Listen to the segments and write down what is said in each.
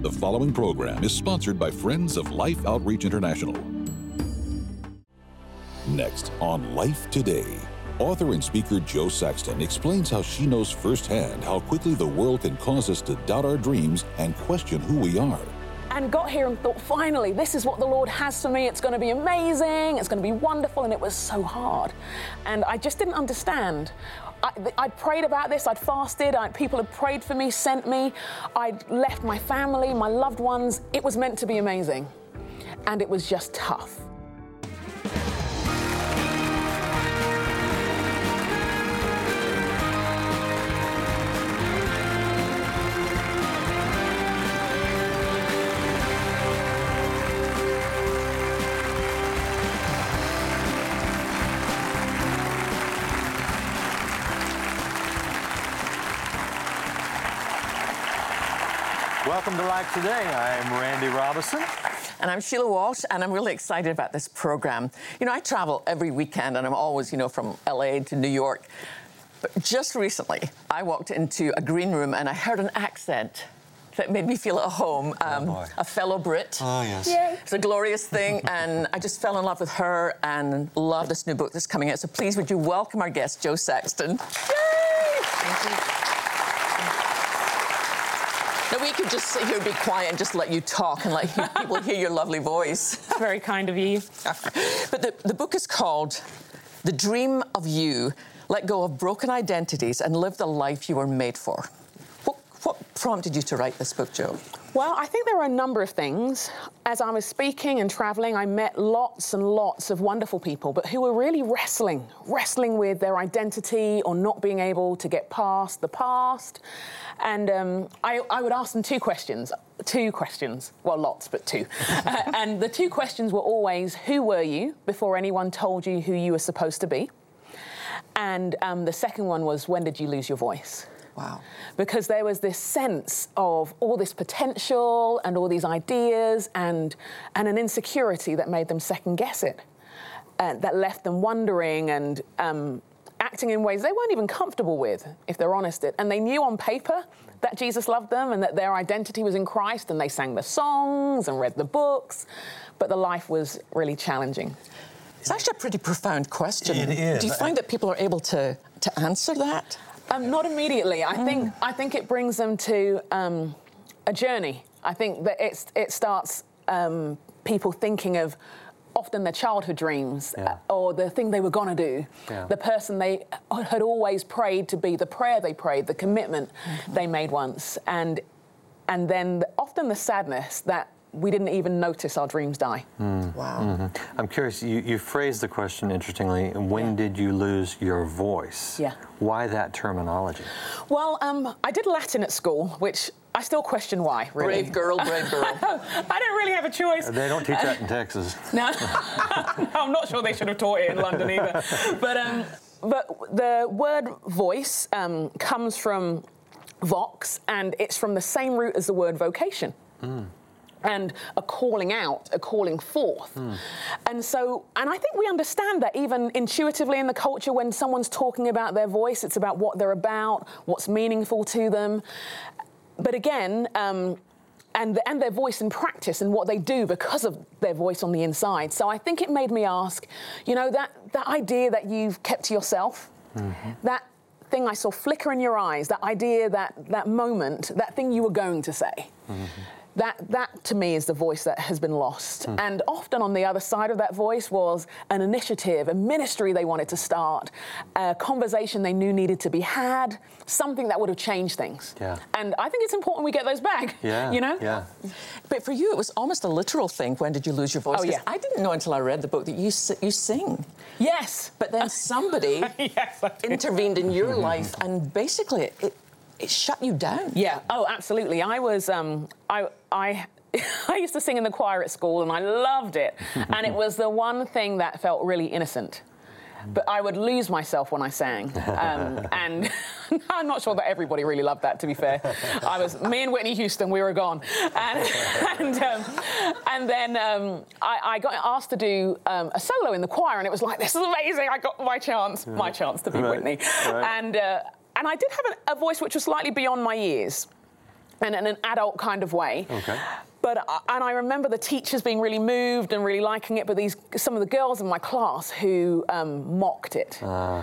The following program is sponsored by Friends of Life Outreach International. Next on Life Today, author and speaker Jo Saxton explains how she knows firsthand how quickly the world can cause us to doubt our dreams and question who we are. And got here and thought, finally, this is what the Lord has for me. It's going to be amazing. It's going to be wonderful. And it was so hard. And I just didn't understand. I'd prayed about this. I'd fasted. People had prayed for me, sent me. I'd left my family, my loved ones. It was meant to be amazing. And it was just tough. Welcome to Life Today. I'm Randy Robison. And I'm Sheila Walsh, and I'm really excited about this program. You know, I travel every weekend, and I'm always, from LA to New York. But just recently, I walked into a green room, and I heard an accent that made me feel at home. A fellow Brit. Oh, yes. Yay. It's a glorious thing, and I just fell in love with her and love this new book that's coming out. So please, would you welcome our guest, Jo Saxton. Yay! Thank you. Now, we could just sit here and be quiet and just let you talk and let people hear your lovely voice. It's very kind of you. But the book is called The Dream of You. Let go of broken identities and live the life you were made for. What prompted you to write this book, Jo? Well, I think there are a number of things. As I was speaking and traveling, I met lots and lots of wonderful people, but who were really wrestling with their identity or not being able to get past the past. And I would ask them two questions. Well, lots, but two. And the two questions were always, who were you before anyone told you who you were supposed to be? And the second one was, when did you lose your voice? Wow. Because there was this sense of all this potential and all these ideas and an insecurity that made them second guess it, that left them wondering and acting in ways they weren't even comfortable with, if they're honest. And they knew on paper that Jesus loved them and that their identity was in Christ, and they sang the songs and read the books, but the life was really challenging. It's actually a pretty profound question. It is. Do you find that people are able to answer that? Not immediately. I think it brings them to a journey. I think that it starts people thinking of often their childhood dreams or the thing they were going to do, the person they had always prayed to be, the prayer they prayed, the commitment they made once, and then often the sadness that we didn't even notice our dreams die. Wow. I'm curious, you phrased the question interestingly, when did you lose your voice? Yeah. Why that terminology? Well, I did Latin at school, which I still question why, really. Brave girl, brave girl. I didn't really have a choice. They don't teach that in Texas. No, I'm not sure they should have taught it in London either. But the word voice comes from vox, and it's from the same root as the word vocation. And a calling out, a calling forth. And I think we understand that even intuitively in the culture, when someone's talking about their voice, it's about what they're about, what's meaningful to them. But again, and their voice in practice and what they do because of their voice on the inside. So I think it made me ask, that idea that you've kept to yourself, that thing I saw flicker in your eyes, that idea, that moment, that thing you were going to say. That to me is the voice that has been lost. And often on the other side of that voice was an initiative, a ministry they wanted to start, a conversation they knew needed to be had, something that would have changed things. Yeah. And I think it's important we get those back. Yeah. Yeah. But for you, it was almost a literal thing. When did you lose your voice? Oh, yeah. I didn't know until I read the book that you sing. Yes. But then somebody intervened in your life, and basically it shut you down. Yeah. Oh, absolutely. I was, I used to sing in the choir at school, and I loved it. And it was the one thing that felt really innocent. But I would lose myself when I sang. And I'm not sure that everybody really loved that, to be fair. Me and Whitney Houston, we were gone. And then I got asked to do a solo in the choir, and it was like, this is amazing. I got my chance to be Whitney. Right. And I did have a voice which was slightly beyond my years. and in an adult kind of way. Okay. And I remember the teachers being really moved and really liking it, but some of the girls in my class who mocked it.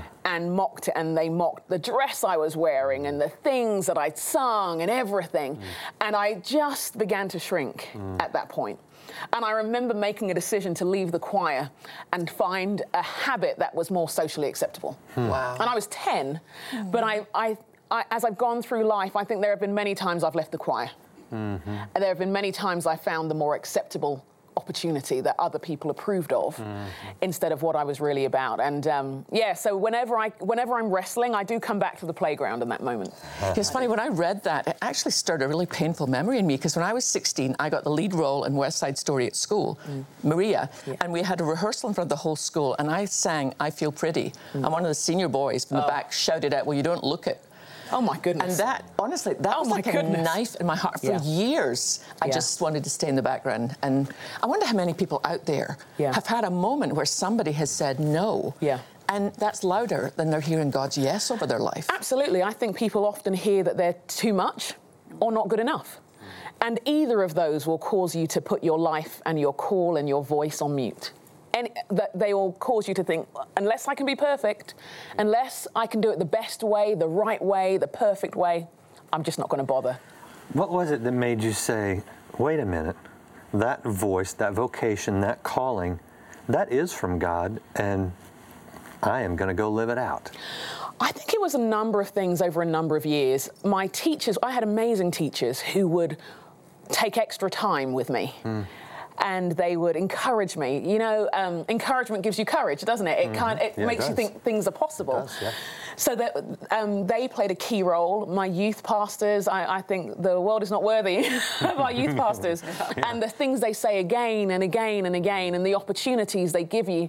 And they mocked the dress I was wearing and the things that I'd sung and everything. And I just began to shrink at that point. And I remember making a decision to leave the choir and find a habit that was more socially acceptable. Wow. And I was 10, but I, as I've gone through life, I think there have been many times I've left the choir. And there have been many times I found the more acceptable opportunity that other people approved of instead of what I was really about. And so whenever I'm wrestling, I do come back to the playground in that moment. It's funny, when I read that, it actually stirred a really painful memory in me, because when I was 16, I got the lead role in West Side Story at school, Maria, and we had a rehearsal in front of the whole school, and I sang I Feel Pretty, and one of the senior boys from the back shouted out, well, you don't look it. Oh, my goodness. And that, honestly, that was like a knife in my heart. For years, I just wanted to stay in the background. And I wonder how many people out there have had a moment where somebody has said no. And that's louder than they're hearing God's yes over their life. Absolutely. I think people often hear that they're too much or not good enough. And either of those will cause you to put your life and your call and your voice on mute. And that they all cause you to think, unless I can be perfect, unless I can do it the best way, the right way, the perfect way, I'm just not going to bother. What was it that made you say, wait a minute, that voice, that vocation, that calling, that is from God, and I am going to go live it out? I think it was a number of things over a number of years. My teachers, I had amazing teachers who would take extra time with me. And they would encourage me. You know, encouragement gives you courage, doesn't it? It makes you think things are possible. It does, yeah. So that they played a key role. My youth pastors, I think the world is not worthy of our youth pastors. And the things they say again and again and again, and the opportunities they give you.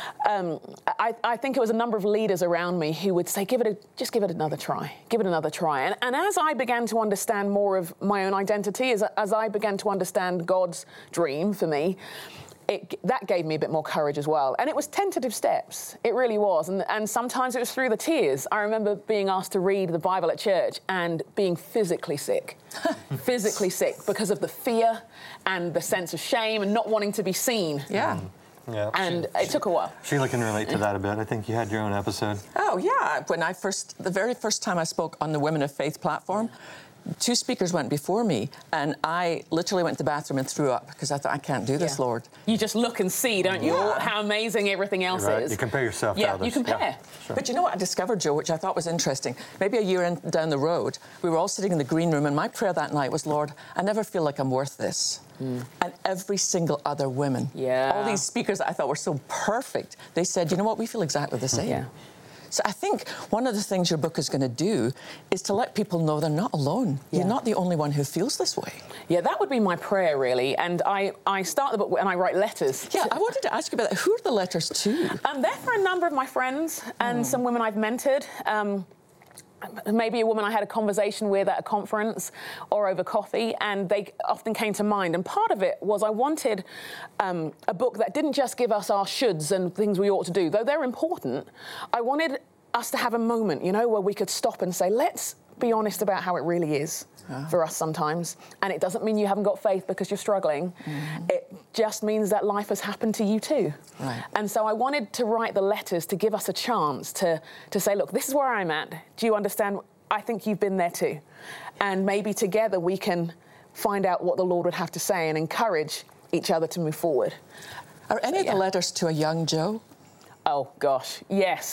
I think it was a number of leaders around me who would say, just give it another try. Give it another try. And as I began to understand more of my own identity, as I began to understand God's dream for me, that gave me a bit more courage as well. And it was tentative steps. It really was. And sometimes it was through the tears. I remember being asked to read the Bible at church and being physically sick. Physically sick because of the fear and the sense of shame and not wanting to be seen. Yeah. Yeah. And it took a while. Sheila can relate to that a bit. I think you had your own episode. Oh, yeah. The very first time I spoke on the Women of Faith platform, 2 speakers went before me, and I literally went to the bathroom and threw up because I thought, I can't do this, Lord. You just look and see, don't you, how amazing everything else is. You compare yourself to others. You compare. Yeah, sure. But you know what I discovered, Joe, which I thought was interesting? Maybe a year down the road, we were all sitting in the green room, and my prayer that night was, Lord, I never feel like I'm worth this. And every single other woman, all these speakers that I thought were so perfect, they said, you know what, we feel exactly the same. So I think one of the things your book is going to do is to let people know they're not alone. You're not the only one who feels this way. Yeah, that would be my prayer, really. And I start the book and I write letters. Yeah, I wanted to ask you about that. Who are the letters to? They're for a number of my friends and some women I've mentored. Maybe a woman I had a conversation with at a conference or over coffee, and they often came to mind. And part of it was I wanted a book that didn't just give us our shoulds and things we ought to do, though they're important. I wanted us to have a moment, you know, where we could stop and say, let's be honest about how it really is for us sometimes. And it doesn't mean you haven't got faith because you're struggling. It just means that life has happened to you too. Right. And so I wanted to write the letters to give us a chance to say, look, this is where I'm at. Do you understand? I think you've been there too. And maybe together we can find out what the Lord would have to say and encourage each other to move forward. Are any of the letters to a young Joe? Oh, gosh, yes.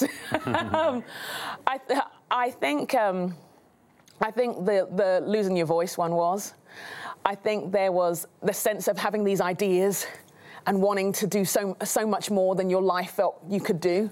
I think the losing your voice one was. I think there was the sense of having these ideas and wanting to do so much more than your life felt you could do.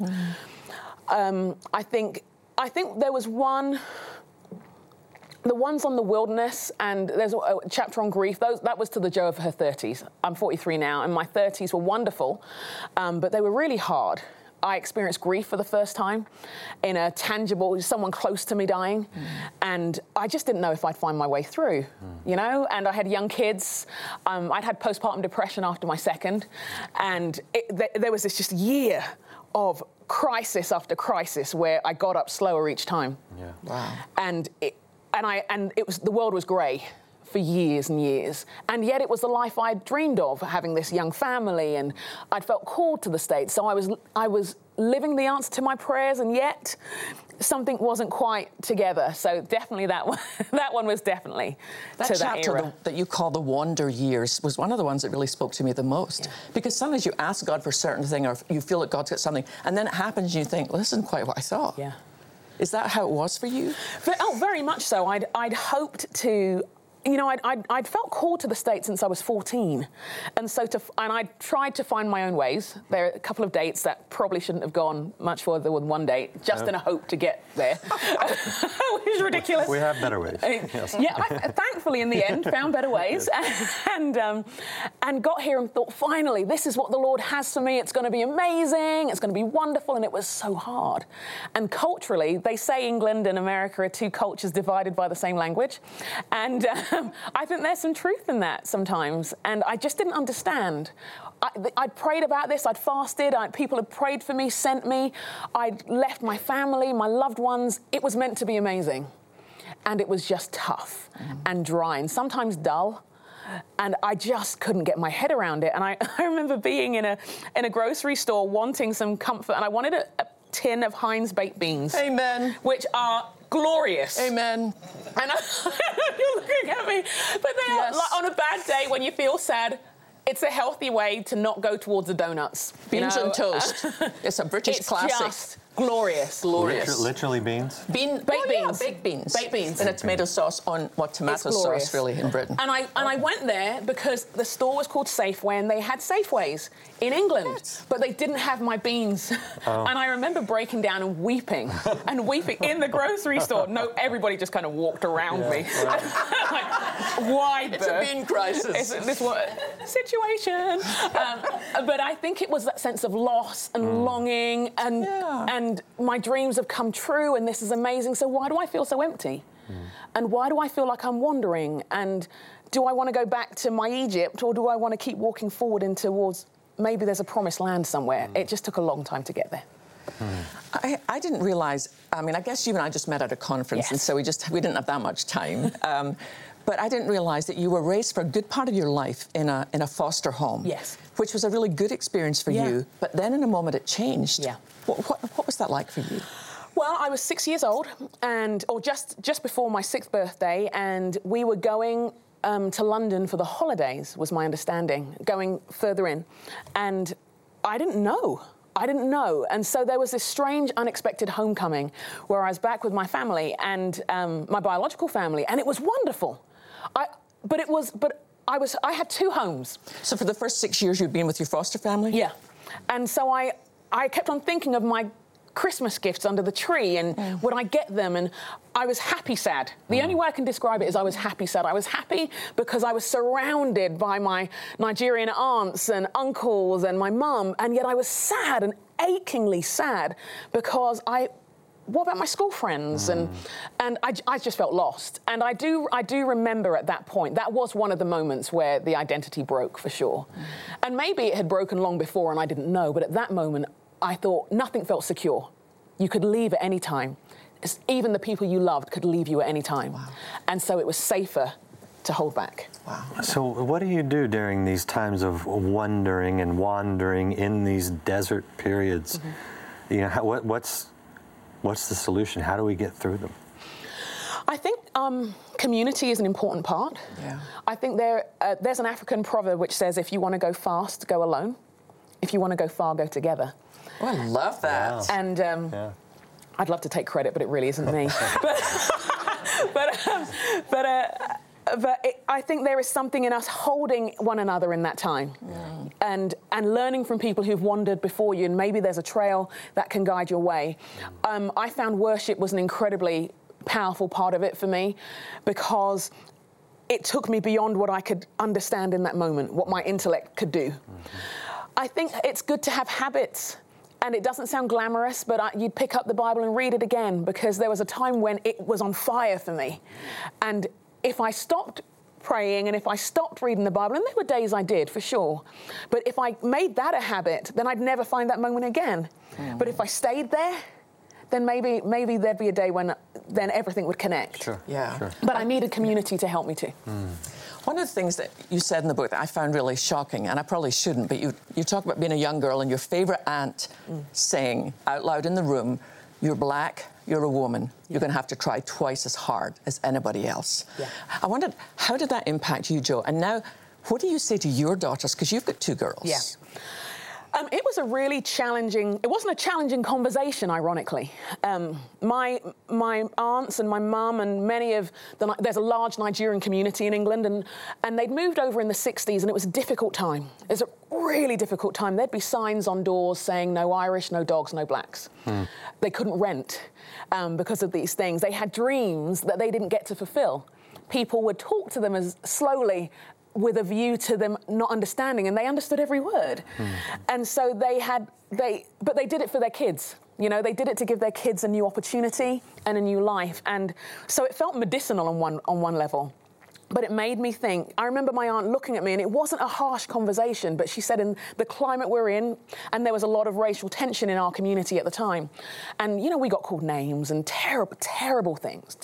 I think there was one. The ones on the wilderness, and there's a chapter on grief, that was to the Joe of her 30s. I'm 43 now, and my 30s were wonderful, but they were really hard. I experienced grief for the first time in a tangible, someone close to me dying, and I just didn't know if I'd find my way through, you know? And I had young kids. I'd had postpartum depression after my second, and there was this just year of crisis after crisis where I got up slower each time. Wow. And it was the world was grey. for years and years. And yet it was the life I'd dreamed of, having this young family, and I'd felt called to the States. So I was living the answer to my prayers, and yet something wasn't quite together. So definitely that one was definitely that to that chapter era. that you call the wonder years was one of the ones that really spoke to me the most. Because sometimes you ask God for a certain thing, or you feel that God's got something, and then it happens and you think, well, this isn't quite what I thought. Yeah. Is that how it was for you? Very much so. I'd hoped to, you know, I'd felt called to the States since I was 14. And so I tried to find my own ways. There are a couple of dates that probably shouldn't have gone much further than one date, just in a hope to get there, which is ridiculous. We have better ways. Yes. Yeah, I thankfully in the end found better ways, and got here and thought, finally, this is what the Lord has for me. It's going to be amazing. It's going to be wonderful. And it was so hard. And culturally, they say England and America are two cultures divided by the same language. And I think there's some truth in that sometimes. And I just didn't understand. I'd prayed about this, I'd fasted, people had prayed for me, sent me, I'd left my family, my loved ones. It was meant to be amazing. And it was just tough and dry and sometimes dull. And I just couldn't get my head around it. And I remember being in a grocery store wanting some comfort, and I wanted a tin of Heinz baked beans. Amen. Which are glorious. Amen. And you're looking at me. But they are, like, on a bad day when you feel sad, it's a healthy way to not go towards the donuts. Beans and toast. It's a British classic. Just glorious. Literally beans? Baked beans. Yeah, baked beans. Baked beans. And a tomato sauce on, tomato sauce really in Britain. And I went there because the store was called Safeway, and they had Safeways in England, but they didn't have my beans. Oh. And I remember breaking down and weeping in the grocery store. No, everybody just kind of walked around me. Like, why? It's a bean crisis. It's this situation. But I think it was that sense of loss and longing and my dreams have come true and this is amazing. So why do I feel so empty? And why do I feel like I'm wandering? And do I want to go back to my Egypt, or do I want to keep walking forward in towards maybe there's a promised land somewhere? It just took a long time to get there. I didn't realize, I mean, I guess you and I just met at a conference, and so we didn't have that much time. But I didn't realize that you were raised for a good part of your life in a foster home. Yes. Which was a really good experience for you. But then in a moment it changed. Yeah. What was that like for you? Well, I was 6 years old, or just before my 6th birthday, and we were going to London for the holidays, was my understanding, going further in. And I didn't know. And so there was this strange, unexpected homecoming where I was back with my family and my biological family, and it was wonderful. I had 2 homes. So for the first 6 years you'd been with your foster family? Yeah. And so I kept on thinking of my Christmas gifts under the tree and would I get them, and I was happy sad. The only way I can describe it is I was happy sad. I was happy because I was surrounded by my Nigerian aunts and uncles and my mum, and yet I was sad and achingly sad because what about my school friends? And I just felt lost. And I do remember at that point, that was one of the moments where the identity broke for sure. And maybe it had broken long before and I didn't know, but at that moment, I thought nothing felt secure. You could leave at any time. Even the people you loved could leave you at any time. Wow. And so it was safer to hold back. Wow. So what do you do during these times of wondering and wandering in these desert periods? You know, what's the solution? How do we get through them? I think community is an important part. Yeah. I think there's an African proverb which says, if you want to go fast, go alone. If you want to go far, go together. Oh, I love that. Wow. And I'd love to take credit, but it really isn't me. But I think there is something in us holding one another in that time, and learning from people who've wandered before you, and maybe there's a trail that can guide your way. I found worship was an incredibly powerful part of it for me, because it took me beyond what I could understand in that moment, what my intellect could do. I think it's good to have habits. And it doesn't sound glamorous, but you'd pick up the Bible and read it again, because there was a time when it was on fire for me. And if I stopped praying and if I stopped reading the Bible, and there were days I did, for sure, but if I made that a habit, then I'd never find that moment again. But if I stayed there, then maybe there'd be a day when then everything would connect. Sure. Yeah. Sure. But I needed community to help me too. One of the things that you said in the book that I found really shocking, and I probably shouldn't, but you talk about being a young girl and your favourite aunt saying out loud in the room, you're black, you're a woman, you're going to have to try twice as hard as anybody else. Yeah. I wondered, how did that impact you, Jo? And now, what do you say to your daughters? Because you've got 2 girls. Yeah. It was a really challenging, it wasn't a challenging conversation, ironically. My aunts and my mum and there's a large Nigerian community in England, and they'd moved over in the 60s, and it was a difficult time. It was a really difficult time. There'd be signs on doors saying no Irish, no dogs, no blacks. They couldn't rent because of these things. They had dreams that they didn't get to fulfill. People would talk to them as slowly with a view to them not understanding, and they understood every word. And so but they did it for their kids. You know, they did it to give their kids a new opportunity and a new life. And so it felt medicinal on one level. But it made me think. I remember my aunt looking at me, and it wasn't a harsh conversation, but she said, in the climate we're in, and there was a lot of racial tension in our community at the time. And, you know, we got called names and terrible things.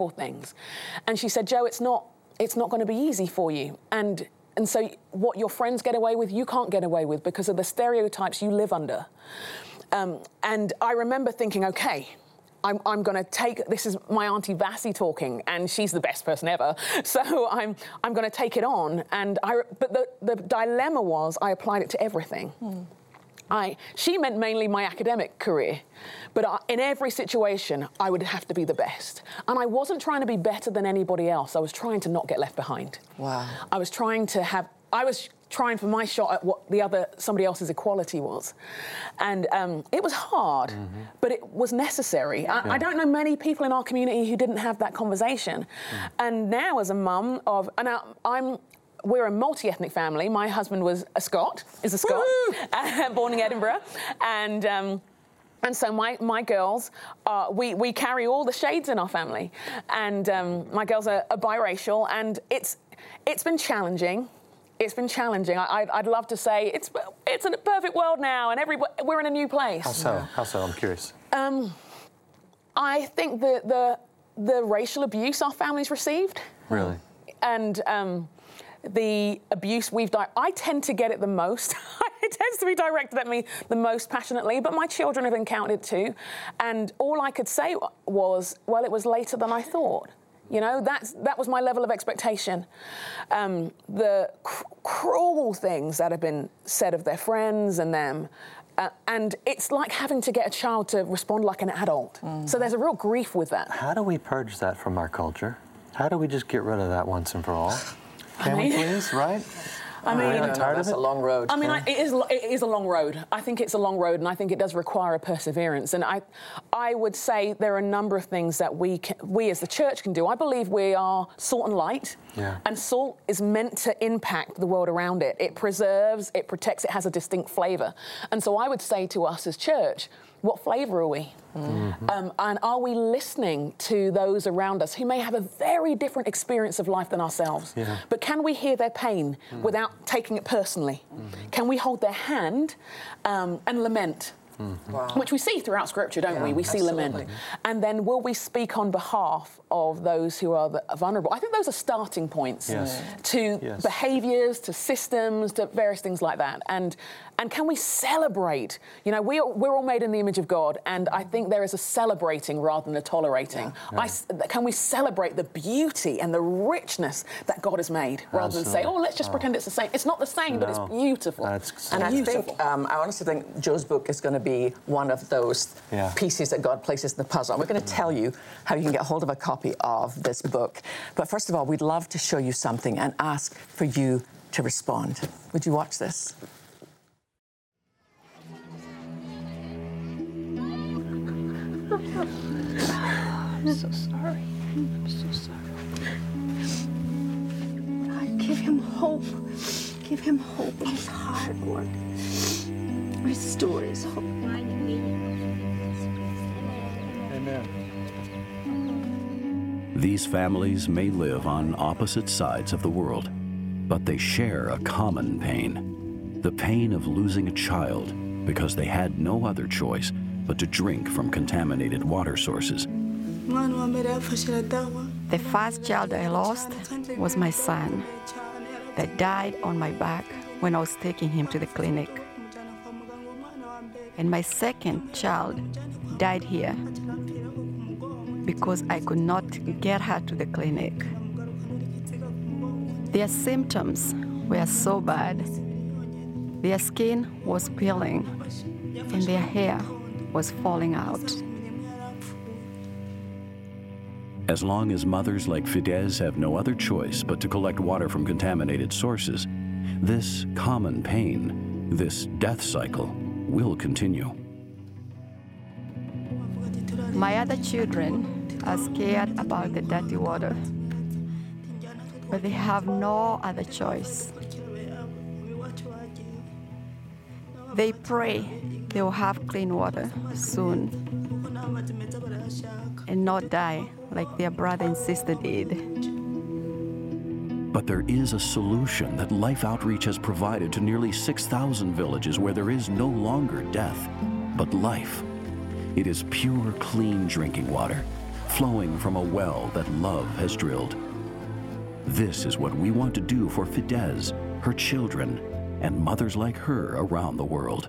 And she said, Jo, it's not going to be easy for you. And so what your friends get away with, you can't get away with because of the stereotypes you live under. And I remember thinking, okay, I'm going to this is my Auntie Vassie talking, and she's the best person ever. So I'm going to take it on. But the dilemma was I applied it to everything. She meant mainly my academic career, but in every situation, I would have to be the best. And I wasn't trying to be better than anybody else. I was trying to not get left behind. Wow. I was trying for my shot at what somebody else's equality was. And it was hard, but it was necessary. I don't know many people in our community who didn't have that conversation. And now as a mum we're a multi-ethnic family. My husband is a Scot, born in Edinburgh. And so my girls, we carry all the shades in our family. And my girls are biracial, and it's been challenging. It's been challenging. I'd love to say it's a perfect world now, and we're in a new place. How so? How so? I'm curious. I think the racial abuse our families received. Really? And the abuse I tend to get it the most. It tends to be directed at me the most passionately, but my children have encountered it too. And all I could say was, well, it was later than I thought. You know, that was my level of expectation. The cruel things that have been said of their friends and them. And it's like having to get a child to respond like an adult. So there's a real grief with that. How do we purge that from our culture? How do we just get rid of that once and for all? Can we please, right? I mean, that's a long road. I mean, it is a long road. I think it's a long road, and I think it does require a perseverance. And I would say there are a number of things that we as the church can do. I believe we are salt and light, and salt is meant to impact the world around it. It preserves, it protects, it has a distinct flavour. And so I would say to us as church, what flavour are we? And are we listening to those around us who may have a very different experience of life than ourselves? But can we hear their pain without taking it personally? Can we hold their hand and lament? Which we see throughout Scripture, don't we? We see lament. And then will we speak on behalf of those who are vulnerable? I think those are starting points to behaviours, to systems, to various things like that. And can we celebrate? You know, we're all made in the image of God, and I think there is a celebrating rather than a tolerating. Can we celebrate the beauty and the richness that God has made, rather than say, oh, let's just pretend it's the same. It's not the same, but it's beautiful. I honestly think Jo's book is going to be one of those pieces that God places in the puzzle. And we're going to tell you how you can get hold of a copy of this book. But first of all, we'd love to show you something and ask for you to respond. Would you watch this? I'm so sorry. I'm so sorry. God, give him hope. Give him hope in his hard work. Restore his hope. Amen. These families may live on opposite sides of the world, but they share a common pain. The pain of losing a child because they had no other choice but to drink from contaminated water sources. The first child I lost was my son that died on my back when I was taking him to the clinic. And my second child died here because I could not get her to the clinic. Their symptoms were so bad. Their skin was peeling and their hair was falling out. As long as mothers like Fidesz have no other choice but to collect water from contaminated sources, this common pain, this death cycle, will continue. My other children are scared about the dirty water, but they have no other choice. They pray they will have clean water soon and not die like their brother and sister did. But there is a solution that Life Outreach has provided to nearly 6,000 villages where there is no longer death, but life. It is pure, clean drinking water, flowing from a well that love has drilled. This is what we want to do for Fidesz, her children, and mothers like her around the world.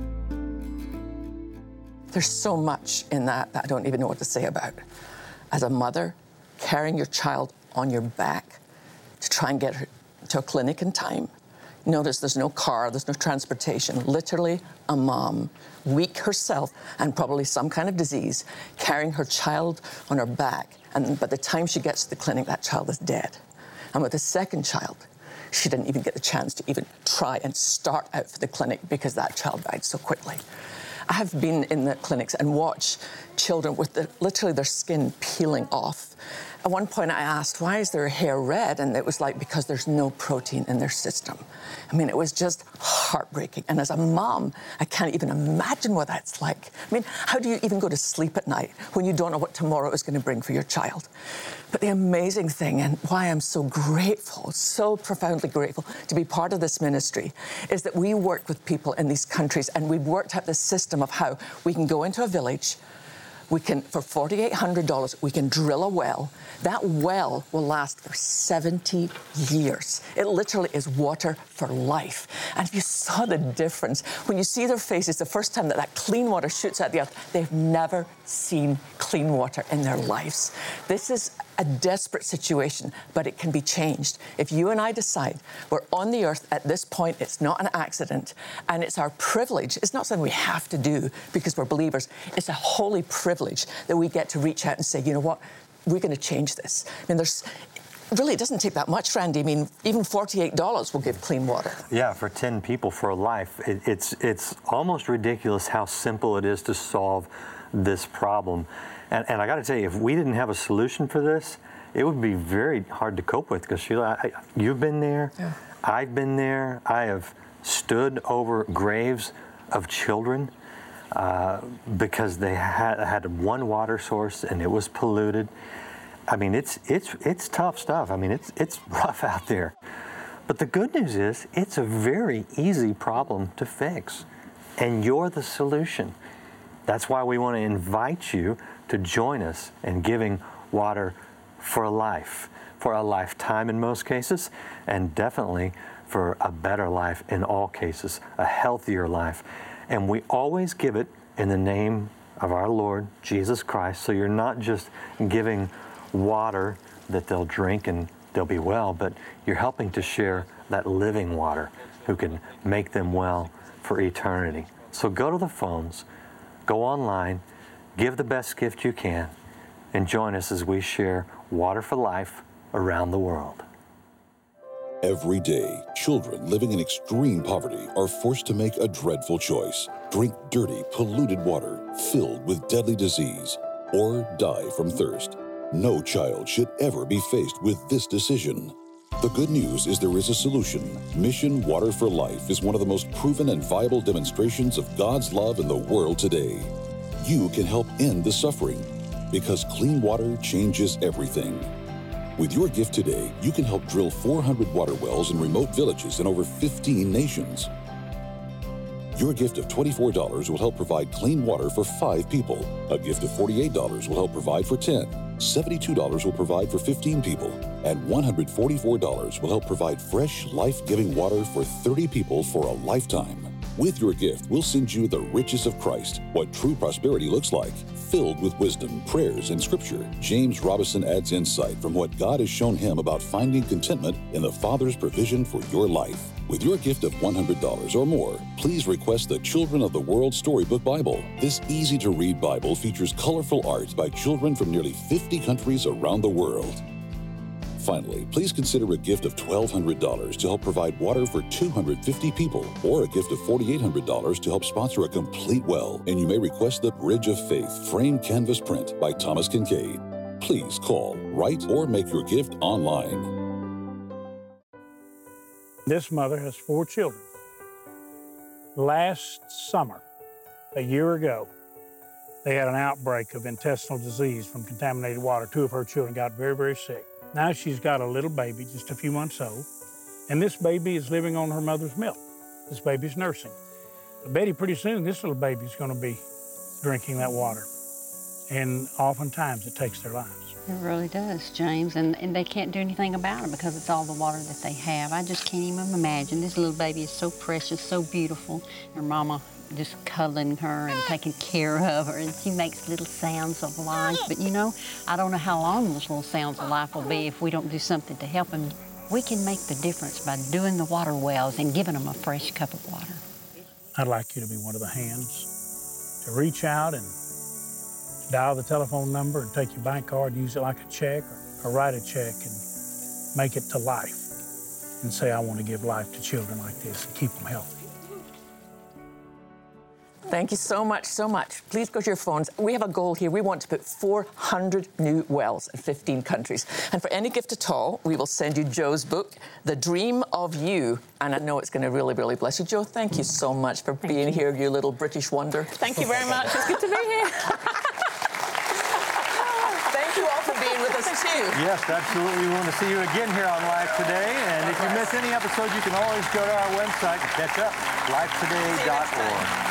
There's so much in that I don't even know what to say about. As a mother, carrying your child on your back to try and get her to a clinic in time. Notice there's no car, there's no transportation. Literally a mom, weak herself and probably some kind of disease, carrying her child on her back. And by the time she gets to the clinic, that child is dead. And with the second child, she didn't even get the chance to even try and start out for the clinic because that child died so quickly. I have been in the clinics and watched children with literally their skin peeling off. At one point I asked, why is their hair red? And it was like, because there's no protein in their system. I mean, it was just heartbreaking. And as a mom, I can't even imagine what that's like. I mean, how do you even go to sleep at night when you don't know what tomorrow is going to bring for your child? But the amazing thing, and why I'm so grateful, so profoundly grateful to be part of this ministry, is that we work with people in these countries and we've worked out this system of how we can go into a village, we can, for $4,800, we can drill a well. That well will last for 70 years. It literally is water for life. And if you saw the difference, when you see their faces, the first time that clean water shoots out the earth, they've never seen clean water in their lives. This is a desperate situation, but it can be changed. If you and I decide we're on the earth at this point, it's not an accident, and it's our privilege. It's not something we have to do because we're believers. It's a holy privilege that we get to reach out and say, you know what, we're going to change this. I mean, really, it doesn't take that much, Randy. I mean, even $48 will give clean water. Yeah, for 10 people for a life. It's almost ridiculous how simple it is to solve this problem. And I got to tell you, if we didn't have a solution for this, it would be very hard to cope with. Because Sheila, you've been there, yeah. I've been there. I have stood over graves of children because they had one water source and it was polluted. I mean, it's tough stuff. I mean, it's rough out there. But the good news is, it's a very easy problem to fix, and you're the solution. That's why we want to invite you to join us in giving water for a life, for a lifetime in most cases, and definitely for a better life in all cases, a healthier life. And we always give it in the name of our Lord Jesus Christ. So you're not just giving water that they'll drink and they'll be well, but you're helping to share that living water who can make them well for eternity. So go to the phones, go online, give the best gift you can, and join us as we share water for life around the world. Every day, children living in extreme poverty are forced to make a dreadful choice: drink dirty, polluted water filled with deadly disease, or die from thirst. No child should ever be faced with this decision. The good news is there is a solution. Mission Water for Life is one of the most proven and viable demonstrations of God's love in the world today. You can help end the suffering, because clean water changes everything. With your gift today, you can help drill 400 water wells in remote villages in over 15 nations. Your gift of $24 will help provide clean water for 5 people. A gift of $48 will help provide for 10. $72 will provide for 15 people. And $144 will help provide fresh, life-giving water for 30 people for a lifetime. With your gift, we'll send you the riches of Christ, what true prosperity looks like, filled with wisdom, prayers, and scripture. James Robison adds insight from what God has shown him about finding contentment in the Father's provision for your life. With your gift of $100 or more, please request the Children of the World Storybook Bible. This easy-to-read Bible features colorful art by children from nearly 50 countries around the world. Finally, please consider a gift of $1,200 to help provide water for 250 people, or a gift of $4,800 to help sponsor a complete well. And you may request the Bridge of Faith framed canvas print by Thomas Kincaid. Please call, write, or make your gift online. This mother has 4 children. Last summer, a year ago, they had an outbreak of intestinal disease from contaminated water. 2 of her children got very, very sick. Now she's got a little baby, just a few months old, and this baby is living on her mother's milk. This baby's nursing. But Betty, pretty soon, this little baby's going to be drinking that water, and oftentimes it takes their lives. It really does, James, and they can't do anything about it because it's all the water that they have. I just can't even imagine. This little baby is so precious, so beautiful. Her mama just cuddling her and taking care of her, and she makes little sounds of life. But you know, I don't know how long those little sounds of life will be if we don't do something to help them. We can make the difference by doing the water wells and giving them a fresh cup of water. I'd like you to be one of the hands to reach out and dial the telephone number and take your bank card, use it like a check, or write a check and make it to life and say, I want to give life to children like this and keep them healthy. Thank you so much, so much. Please go to your phones. We have a goal here. We want to put 400 new wells in 15 countries. And for any gift at all, we will send you Joe's book, The Dream of You. And I know it's going to really, really bless you. Joe, thank you so much for being here, you little British wonder. Thank you very much. It's good to be here. Thank you all for being with us, too. Yes, absolutely. We want to see you again here on Live Today. And if you miss any episode, you can always go to our website and catch up, livetoday.org.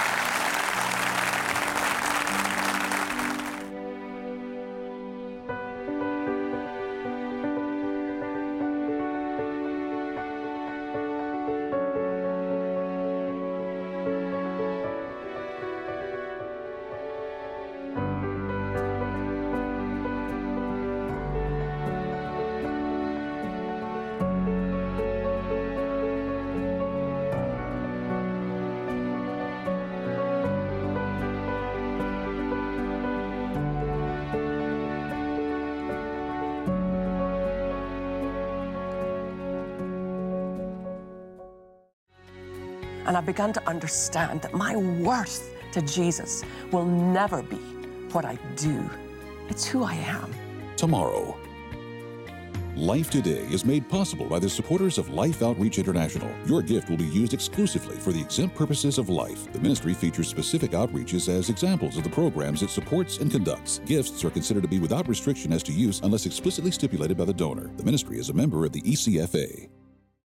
And I began to understand that my worth to Jesus will never be what I do. It's who I am. Tomorrow. Life Today is made possible by the supporters of Life Outreach International. Your gift will be used exclusively for the exempt purposes of life. The ministry features specific outreaches as examples of the programs it supports and conducts. Gifts are considered to be without restriction as to use unless explicitly stipulated by the donor. The ministry is a member of the ECFA.